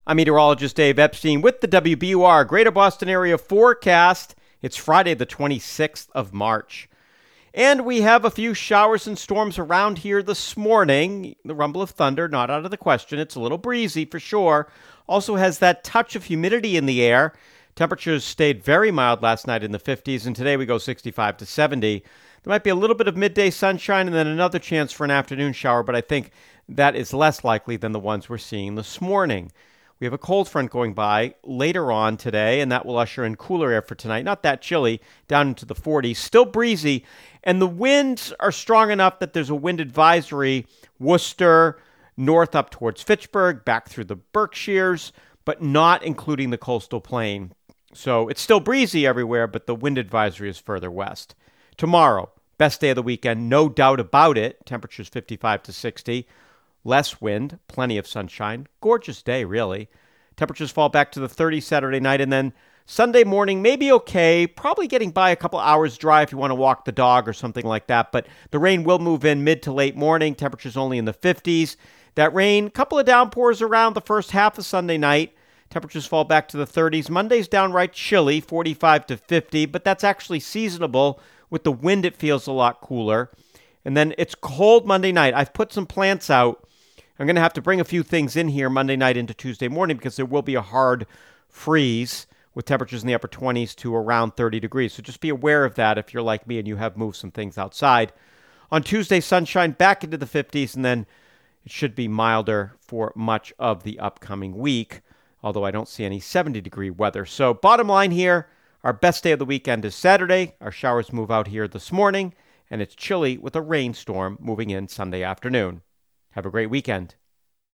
I'm meteorologist Dave Epstein with the WBUR Greater Boston Area Forecast. It's Friday, the 26th of March. And we have a few showers and storms around here this morning. The rumble of thunder, not out of the question. It's a little breezy for sure. Also has that touch of humidity in the air. Temperatures stayed very mild last night in the 50s, and today we go 65 to 70. There might be a little bit of midday sunshine and then another chance for an afternoon shower, but I think that is less likely than the ones we're seeing this morning. We have a cold front going by later on today, and that will usher in cooler air for tonight. Not that chilly, down into the 40s. Still breezy, and the winds are strong enough that there's a wind advisory. Worcester, north up towards Fitchburg, back through the Berkshires, but not including the coastal plain. So it's still breezy everywhere, but the wind advisory is further west. Tomorrow, best day of the weekend, no doubt about it. Temperatures 55 to 60. Less wind, plenty of sunshine. Gorgeous day, really. Temperatures fall back to the 30s Saturday night, and then Sunday morning, maybe okay. Probably getting by a couple hours dry if you want to walk the dog or something like that, but the rain will move in mid to late morning. Temperatures only in the 50s. That rain, couple of downpours around the first half of Sunday night. Temperatures fall back to the 30s. Monday's downright chilly, 45 to 50, but that's actually seasonable. With the wind, it feels a lot cooler. And then it's cold Monday night. I've put some plants out. I'm going to have to bring a few things in here Monday night into Tuesday morning because there will be a hard freeze with temperatures in the upper 20s to around 30 degrees. So just be aware of that if you're like me and you have moved some things outside. On Tuesday, sunshine back into the 50s, and then it should be milder for much of the upcoming week, although I don't see any 70-degree weather. So bottom line here, our best day of the weekend is Saturday. Our showers move out here this morning, and it's chilly with a rainstorm moving in Sunday afternoon. Have a great weekend.